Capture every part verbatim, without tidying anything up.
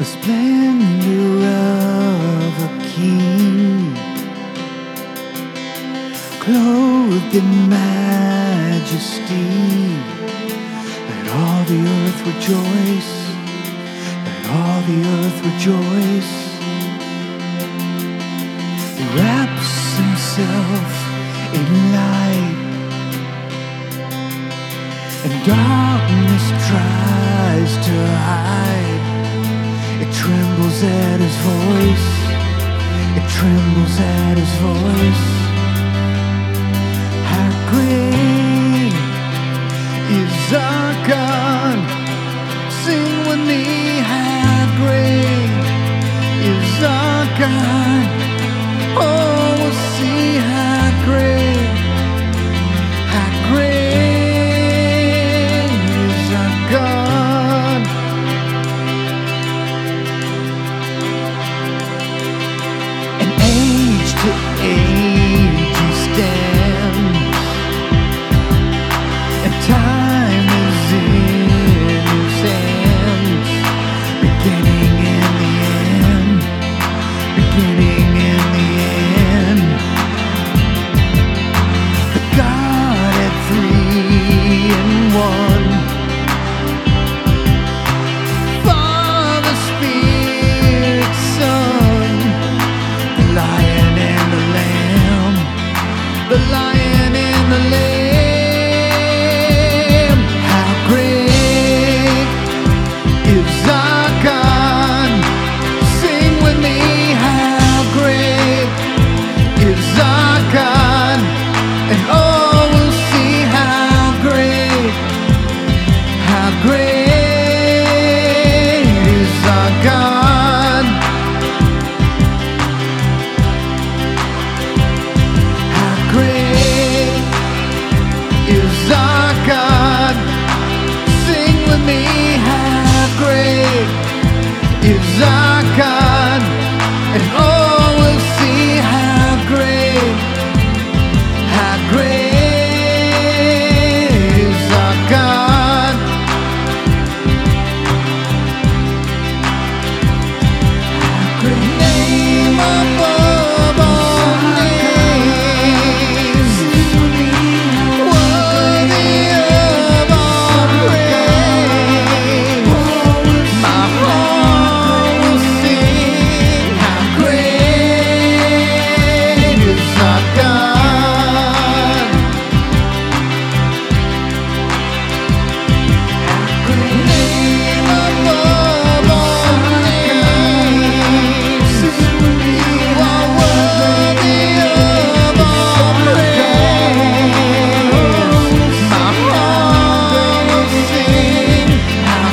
the splendor of a king, clothed in majesty. Let all the earth rejoice, let all the earth rejoice. He wraps himself in light, and darkness tries to hide. It trembles at his voice, it trembles at his voice. How great is our God? Sing with me, how great is our God? Oh, we'll see how great, how great is our God. And age to age he stands, and time is in his hands. Beginning and the end, beginning and the end. The Godhead three in one, Father, Spirit, Son, the Lion and the Lamb, the Lion and the Lamb. How great is our God? Sing with me, how great is our God? And oh, we'll see how great, how great is our God. How great is our God? Sing with me, how great is our God? And oh, we'll see how great, how great is our God. How great, name above all names, worthy of all praise. My heart will sing, how great is our God. How great, name above all names, you are worthy of all praise. My heart will sing, how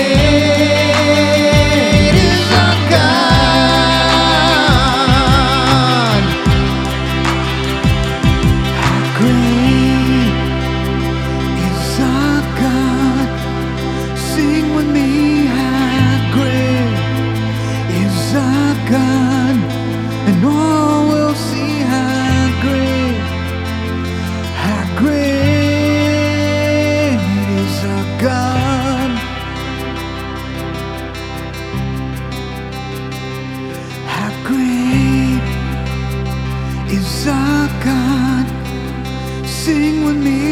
great is our God. How great is our God? Sing with me, how great is our God? And all will see how great, how great is our God. How great is our God? Sing with me,